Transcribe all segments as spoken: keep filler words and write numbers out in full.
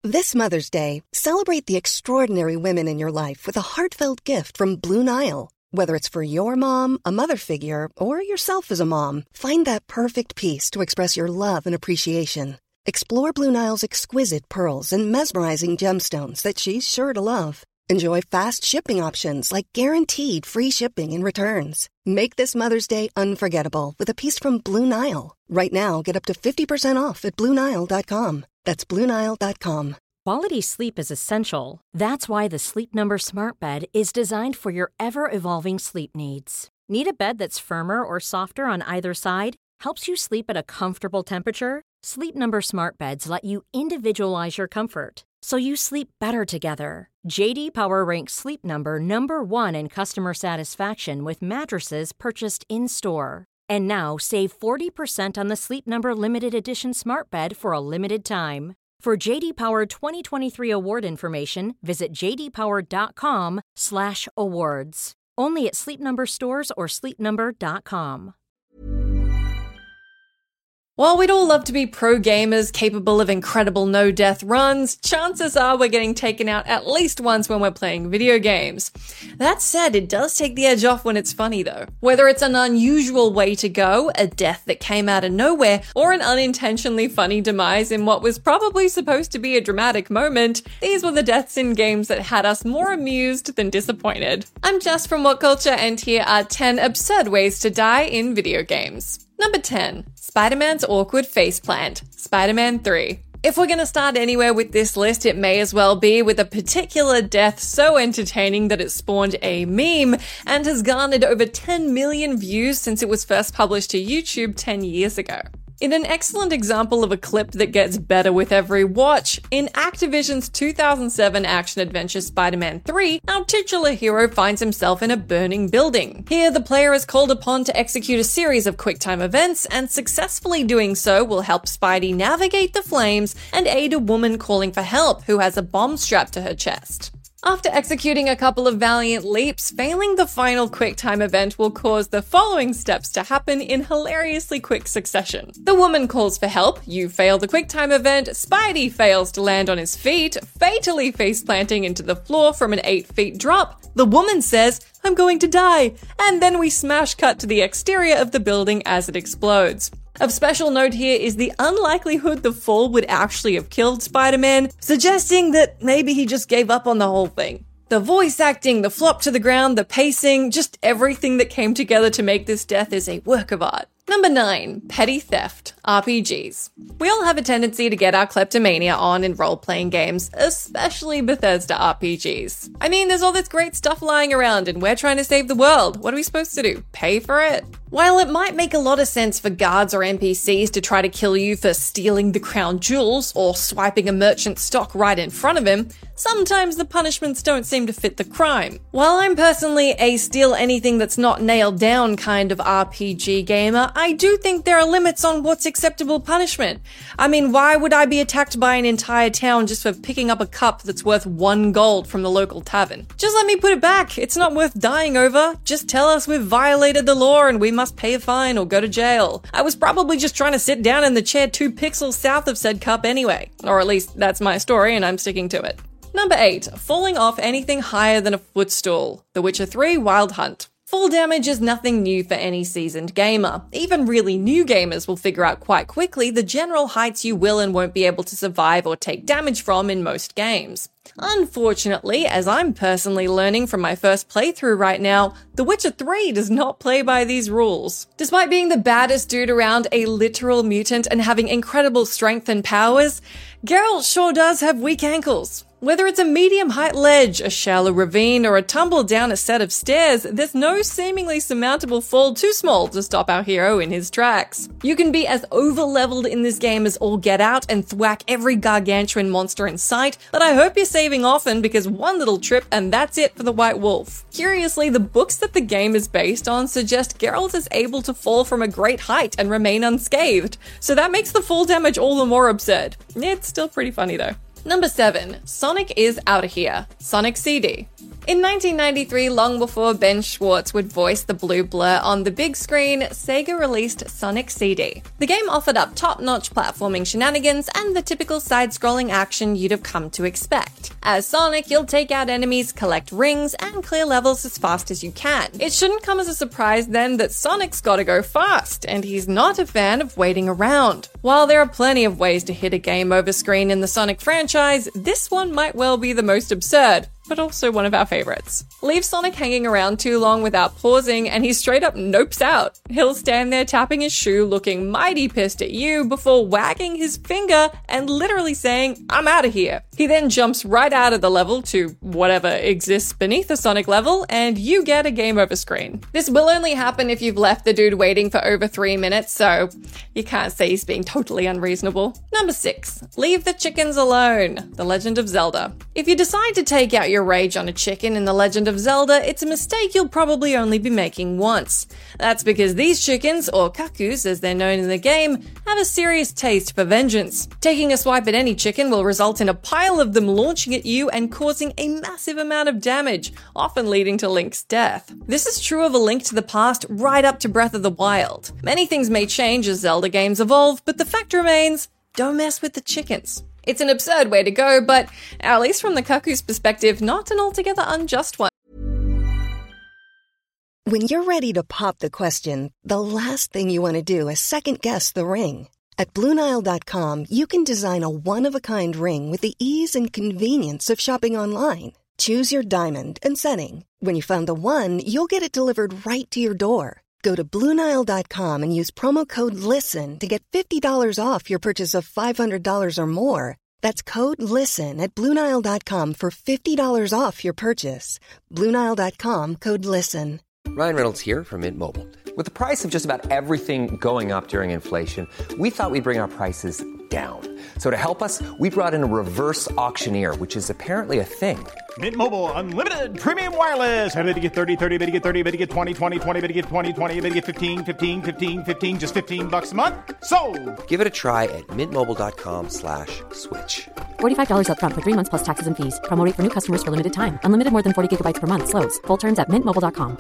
This Mother's Day, celebrate the extraordinary women in your life with a heartfelt gift from Blue Nile. Whether it's for your mom, a mother figure, or yourself as a mom, find that perfect piece to express your love and appreciation. Explore Blue Nile's exquisite pearls and mesmerizing gemstones that she's sure to love. Enjoy fast shipping options like guaranteed free shipping and returns. Make this Mother's Day unforgettable with a piece from Blue Nile. Right now, get up to fifty percent off at Blue Nile dot com. That's Blue Nile dot com. Quality sleep is essential. That's why the Sleep Number Smart Bed is designed for your ever-evolving sleep needs. Need a bed that's firmer or softer on either side? Helps you sleep at a comfortable temperature? Sleep Number Smart Beds let you individualize your comfort, so you sleep better together. J D Power ranks Sleep Number number one in customer satisfaction with mattresses purchased in-store. And now save forty percent on the Sleep Number Limited Edition Smart Bed for a limited time. For J D Power twenty twenty-three award information, visit j d power dot com slash awards. Only at Sleep Number stores or sleep number dot com. While we'd all love to be pro gamers capable of incredible no-death runs, chances are we're getting taken out at least once when we're playing video games. That said, it does take the edge off when it's funny though. Whether it's an unusual way to go, a death that came out of nowhere, or an unintentionally funny demise in what was probably supposed to be a dramatic moment, these were the deaths in games that had us more amused than disappointed. I'm Jess from What Culture, and here are ten absurd ways to die in video games. Number ten. Spider-Man's awkward faceplant. Spider-Man three. If we're going to start anywhere with this list, it may as well be with a particular death so entertaining that it spawned a meme and has garnered over ten million views since it was first published to YouTube ten years ago. In an excellent example of a clip that gets better with every watch, in Activision's two thousand seven action-adventure Spider-Man three, our titular hero finds himself in a burning building. Here, the player is called upon to execute a series of quick-time events, and successfully doing so will help Spidey navigate the flames and aid a woman calling for help who has a bomb strapped to her chest. After executing a couple of valiant leaps, failing the final QuickTime event will cause the following steps to happen in hilariously quick succession. The woman calls for help, you fail the QuickTime event, Spidey fails to land on his feet, fatally face-planting into the floor from an eight feet drop. The woman says, "I'm going to die," and then we smash cut to the exterior of the building as it explodes. Of special note here is the unlikelihood the fall would actually have killed Spider-Man, suggesting that maybe he just gave up on the whole thing. The voice acting, the flop to the ground, the pacing, just everything that came together to make this death is a work of art. Number nine. Petty theft. R P Gs. We all have a tendency to get our kleptomania on in role-playing games, especially Bethesda R P Gs. I mean, there's all this great stuff lying around and we're trying to save the world. What are we supposed to do? Pay for it? While it might make a lot of sense for guards or N P Cs to try to kill you for stealing the crown jewels or swiping a merchant's stock right in front of him, sometimes the punishments don't seem to fit the crime. While I'm personally a steal anything that's not nailed down kind of R P G gamer, I do think there are limits on what's acceptable punishment. I mean, why would I be attacked by an entire town just for picking up a cup that's worth one gold from the local tavern? Just let me put it back. It's not worth dying over. Just tell us we've violated the law and we must pay a fine or go to jail. I was probably just trying to sit down in the chair two pixels south of said cup anyway. Or at least that's my story and I'm sticking to it. Number eight. Falling off anything higher than a footstool. The Witcher three Wild Hunt. Fall damage is nothing new for any seasoned gamer. Even really new gamers will figure out quite quickly the general heights you will and won't be able to survive or take damage from in most games. Unfortunately, as I'm personally learning from my first playthrough right now, The Witcher three does not play by these rules. Despite being the baddest dude around, a literal mutant, and having incredible strength and powers, Geralt sure does have weak ankles. Whether it's a medium-height ledge, a shallow ravine, or a tumble down a set of stairs, there's no seemingly surmountable fall too small to stop our hero in his tracks. You can be as over-leveled in this game as all get out and thwack every gargantuan monster in sight, but I hope you're saving often because one little trip and that's it for the White Wolf. Curiously, the books that the game is based on suggest Geralt is able to fall from a great height and remain unscathed, so that makes the fall damage all the more absurd. It's still pretty funny though. Number seven. Sonic is outta here. Sonic C D. In nineteen ninety-three, long before Ben Schwartz would voice the blue blur on the big screen, Sega released Sonic C D. The game offered up top-notch platforming shenanigans and the typical side-scrolling action you'd have come to expect. As Sonic, you'll take out enemies, collect rings, and clear levels as fast as you can. It shouldn't come as a surprise then that Sonic's gotta go fast, and he's not a fan of waiting around. While there are plenty of ways to hit a game over screen in the Sonic franchise, this one might well be the most absurd, but also one of our favorites. Leave Sonic hanging around too long without pausing and he straight up nopes out. He'll stand there tapping his shoe looking mighty pissed at you before wagging his finger and literally saying, "I'm out of here." He then jumps right out of the level to whatever exists beneath the Sonic level and you get a game over screen. This will only happen if you've left the dude waiting for over three minutes, so you can't say he's being totally unreasonable. Number six, leave the chickens alone. The Legend of Zelda. If you decide to take out your rage on a chicken in The Legend of Zelda, it's a mistake you'll probably only be making once. That's because these chickens, or kakus as they're known in the game, have a serious taste for vengeance. Taking a swipe at any chicken will result in a pile of them launching at you and causing a massive amount of damage, often leading to Link's death. This is true of A Link to the Past right up to Breath of the Wild. Many things may change as Zelda games evolve, but the fact remains, don't mess with the chickens. It's an absurd way to go, but at least from the Kaku's perspective, not an altogether unjust one. When you're ready to pop the question, the last thing you want to do is second-guess the ring. At Blue Nile dot com, you can design a one-of-a-kind ring with the ease and convenience of shopping online. Choose your diamond and setting. When you find the one, you'll get it delivered right to your door. Go to Blue Nile dot com and use promo code LISTEN to get fifty dollars off your purchase of five hundred dollars or more. That's code LISTEN at Blue Nile dot com for fifty dollars off your purchase. Blue Nile dot com, code LISTEN. Ryan Reynolds here from Mint Mobile. With the price of just about everything going up during inflation, we thought we'd bring our prices down. So to help us, we brought in a reverse auctioneer, which is apparently a thing. Mint Mobile Unlimited Premium Wireless. How to get thirty, thirty, bit to get thirty, bit to get twenty, twenty, twenty, bit to get twenty, twenty, bit to get fifteen, fifteen, fifteen, fifteen, just fifteen bucks a month? Sold! Give it a try at mintmobile.com slash switch. forty-five dollars up front for three months plus taxes and fees. Promo rate for new customers for limited time. Unlimited more than forty gigabytes per month. Slows full terms at mint mobile dot com.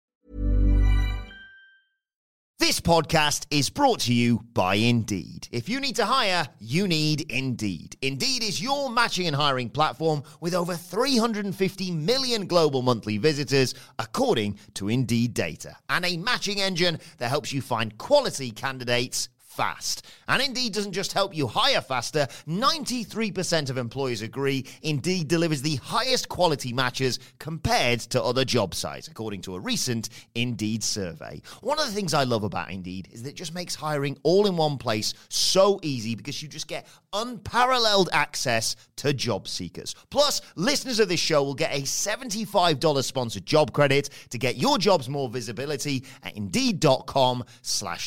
This podcast is brought to you by Indeed. If you need to hire, you need Indeed. Indeed is your matching and hiring platform with over three hundred fifty million global monthly visitors, according to Indeed data. And a matching engine that helps you find quality candidates fast. And Indeed doesn't just help you hire faster. ninety-three percent of employers agree Indeed delivers the highest quality matches compared to other job sites, according to a recent Indeed survey. One of the things I love about Indeed is that it just makes hiring all in one place so easy because you just get unparalleled access to job seekers. Plus, listeners of this show will get a seventy-five dollars sponsored job credit to get your jobs more visibility at Indeed.com slash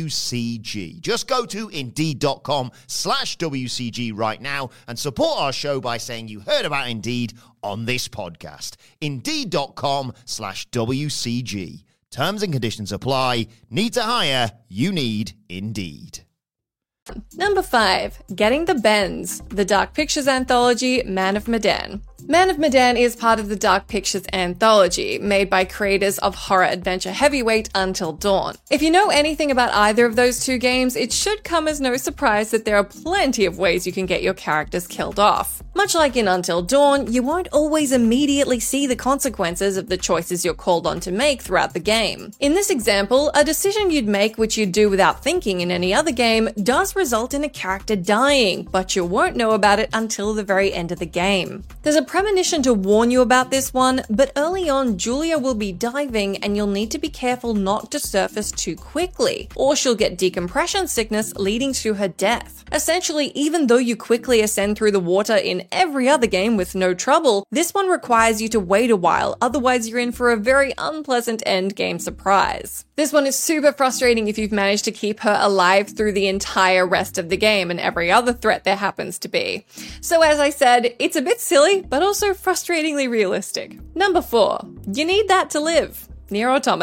WCG. Just go to Indeed.com slash WCG right now and support our show by saying you heard about Indeed on this podcast. Indeed.com slash WCG. Terms and conditions apply. Need to hire? You need Indeed. Number five, Getting the Bends, the Dark Pictures anthology Man of Medan. Man of Medan is part of the Dark Pictures anthology, made by creators of horror adventure heavyweight Until Dawn. If you know anything about either of those two games, it should come as no surprise that there are plenty of ways you can get your characters killed off. Much like in Until Dawn, you won't always immediately see the consequences of the choices you're called on to make throughout the game. In this example, a decision you'd make which you'd do without thinking in any other game does result in a character dying, but you won't know about it until the very end of the game. There's a premonition to warn you about this one, but early on Julia will be diving and you'll need to be careful not to surface too quickly, or she'll get decompression sickness leading to her death. Essentially, even though you quickly ascend through the water in every other game with no trouble, this one requires you to wait a while, otherwise you're in for a very unpleasant end game surprise. This one is super frustrating if you've managed to keep her alive through the entire rest of the game and every other threat there happens to be. So as I said, it's a bit silly, but also frustratingly realistic. Number four, you need that to live. Nier Automata.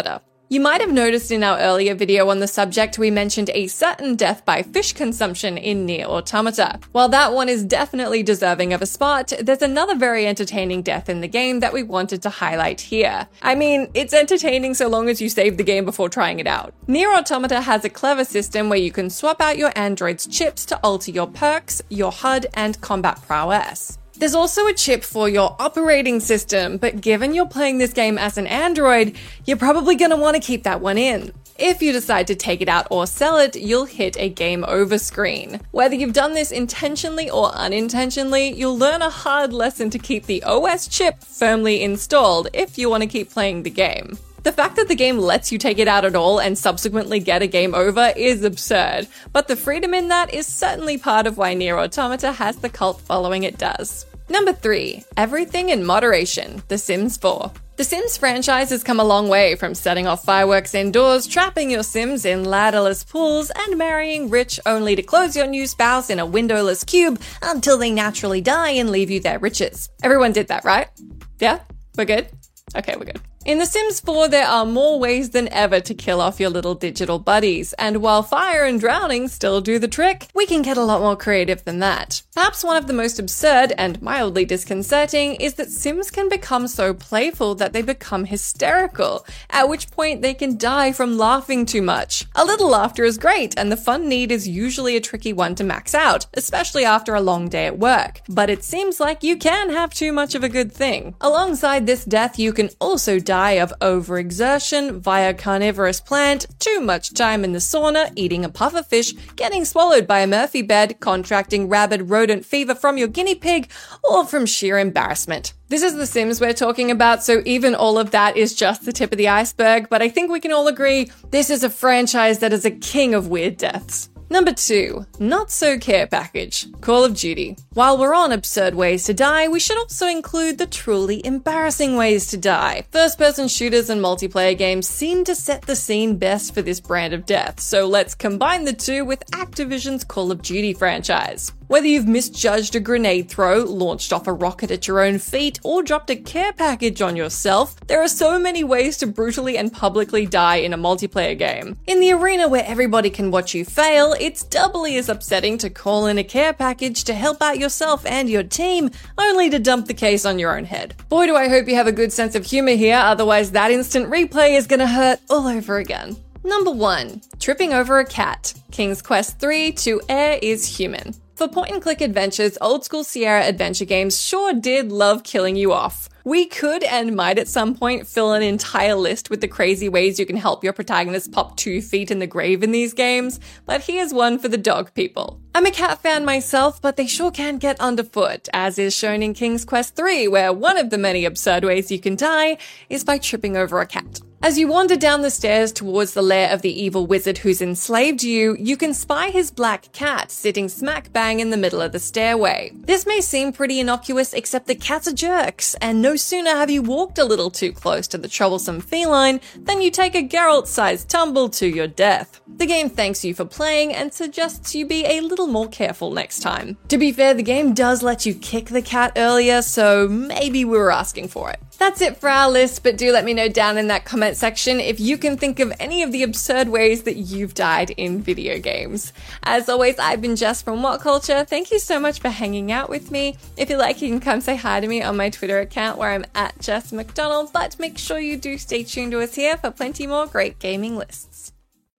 You might have noticed in our earlier video on the subject we mentioned a certain death by fish consumption in Nier Automata. While that one is definitely deserving of a spot, there's another very entertaining death in the game that we wanted to highlight here. I mean, it's entertaining so long as you save the game before trying it out. Nier Automata has a clever system where you can swap out your android's chips to alter your perks, your H U D, and combat prowess. There's also a chip for your operating system, but given you're playing this game as an android, you're probably going to want to keep that one in. If you decide to take it out or sell it, you'll hit a game over screen. Whether you've done this intentionally or unintentionally, you'll learn a hard lesson to keep the O S chip firmly installed if you want to keep playing the game. The fact that the game lets you take it out at all and subsequently get a game over is absurd, but the freedom in that is certainly part of why Nier Automata has the cult following it does. Number three, everything in moderation, The Sims four. The Sims franchise has come a long way from setting off fireworks indoors, trapping your Sims in ladderless pools, and marrying rich only to close your new spouse in a windowless cube until they naturally die and leave you their riches. Everyone did that, right? Yeah? We're good? Okay, we're good. In The Sims four, there are more ways than ever to kill off your little digital buddies, and while fire and drowning still do the trick, we can get a lot more creative than that. Perhaps one of the most absurd and mildly disconcerting is that Sims can become so playful that they become hysterical, at which point they can die from laughing too much. A little laughter is great, and the fun need is usually a tricky one to max out, especially after a long day at work. But it seems like you can have too much of a good thing. Alongside this death, you can also die of overexertion via carnivorous plant, too much time in the sauna, eating a pufferfish, getting swallowed by a Murphy bed, contracting rabid rodent fever from your guinea pig, or from sheer embarrassment. This is The Sims we're talking about, so even all of that is just the tip of the iceberg, but I think we can all agree this is a franchise that is a king of weird deaths. Number two, not so care package, Call of Duty. While we're on absurd ways to die, we should also include the truly embarrassing ways to die. First-person shooters and multiplayer games seem to set the scene best for this brand of death, so let's combine the two with Activision's Call of Duty franchise. Whether you've misjudged a grenade throw, launched off a rocket at your own feet, or dropped a care package on yourself, there are so many ways to brutally and publicly die in a multiplayer game. In the arena where everybody can watch you fail, it's doubly as upsetting to call in a care package to help out yourself and your team, only to dump the case on your own head. Boy, do I hope you have a good sense of humor here, otherwise that instant replay is gonna hurt all over again. Number one, tripping over a cat. King's Quest three To Err Is Human. For point-and-click adventures, old-school Sierra adventure games sure did love killing you off. We could and might at some point fill an entire list with the crazy ways you can help your protagonist pop two feet in the grave in these games, but here's one for the dog people. I'm a cat fan myself, but they sure can get underfoot, as is shown in King's Quest three, where one of the many absurd ways you can die is by tripping over a cat. As you wander down the stairs towards the lair of the evil wizard who's enslaved you, you can spy his black cat sitting smack bang in the middle of the stairway. This may seem pretty innocuous, except the cats are jerks, and no sooner have you walked a little too close to the troublesome feline than you take a Geralt-sized tumble to your death. The game thanks you for playing and suggests you be a little more careful next time. To be fair, the game does let you kick the cat earlier, so maybe we were asking for it. That's it for our list, but do let me know down in that comment section if you can think of any of the absurd ways that you've died in video games. As always, I've been Jess from What Culture. Thank you so much for hanging out with me. If you like, you can come say hi to me on my Twitter account where I'm at Jess McDonald, but make sure you do stay tuned to us here for plenty more great gaming lists.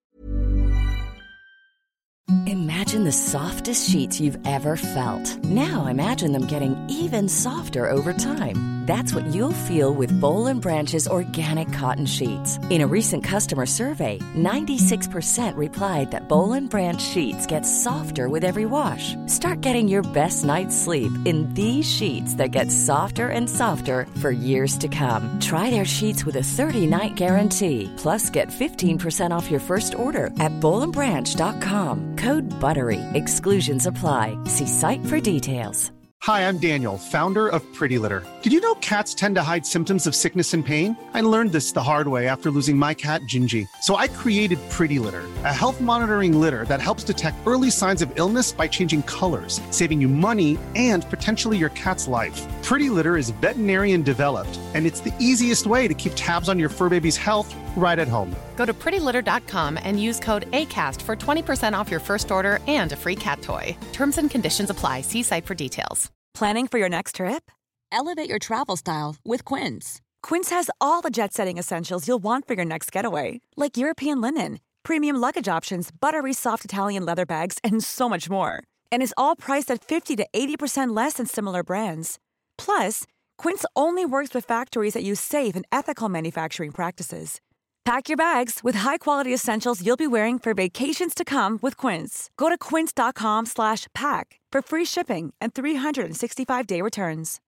Imagine the softest sheets you've ever felt. Now imagine them getting even softer over time. That's what you'll feel with Boll and Branch's organic cotton sheets. In a recent customer survey, ninety-six percent replied that Boll and Branch sheets get softer with every wash. Start getting your best night's sleep in these sheets that get softer and softer for years to come. Try their sheets with a thirty-night guarantee. Plus, get fifteen percent off your first order at boll and branch dot com. Code BUTTERY. Exclusions apply. See site for details. Hi, I'm Daniel, founder of Pretty Litter. Did you know cats tend to hide symptoms of sickness and pain? I learned this the hard way after losing my cat, Gingy. So I created Pretty Litter, a health monitoring litter that helps detect early signs of illness by changing colors, saving you money and potentially your cat's life. Pretty Litter is veterinarian developed, and it's the easiest way to keep tabs on your fur baby's health right at home. Go to pretty litter dot com and use code ACAST for twenty percent off your first order and a free cat toy. Terms and conditions apply. See site for details. Planning for your next trip? Elevate your travel style with Quince. Quince has all the jet-setting essentials you'll want for your next getaway, like European linen, premium luggage options, buttery soft Italian leather bags, and so much more. And is all priced at fifty to eighty percent less than similar brands. Plus, Quince only works with factories that use safe and ethical manufacturing practices. Pack your bags with high-quality essentials you'll be wearing for vacations to come with Quince. Go to quince dot com slash pack for free shipping and three sixty-five day returns.